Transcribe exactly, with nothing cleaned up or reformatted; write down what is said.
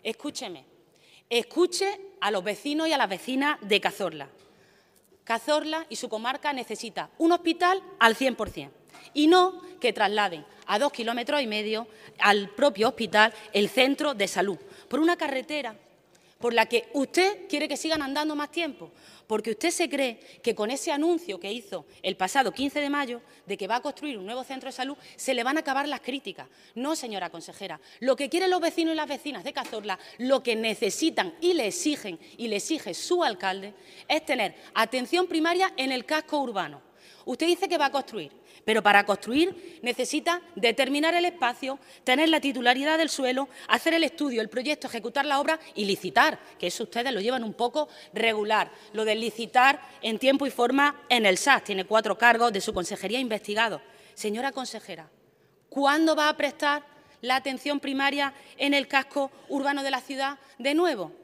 Escúcheme, escuche a los vecinos y a las vecinas de Cazorla. Cazorla y su comarca necesita un hospital al cien por cien y no que trasladen a dos kilómetros y medio al propio hospital el centro de salud por una carretera por la que usted quiere que sigan andando más tiempo, porque usted se cree que con ese anuncio que hizo el pasado quince de mayo de que va a construir un nuevo centro de salud se le van a acabar las críticas. No, señora consejera, lo que quieren los vecinos y las vecinas de Cazorla, lo que necesitan y le exigen y le exige su alcalde es tener atención primaria en el casco urbano. Usted dice que va a construir, pero para construir necesita determinar el espacio, tener la titularidad del suelo, hacer el estudio, el proyecto, ejecutar la obra y licitar, que eso ustedes lo llevan un poco regular. Lo de licitar en tiempo y forma en el S A S, tiene cuatro cargos de su consejería investigados. Señora consejera, ¿cuándo va a prestar la atención primaria en el casco urbano de la ciudad de nuevo?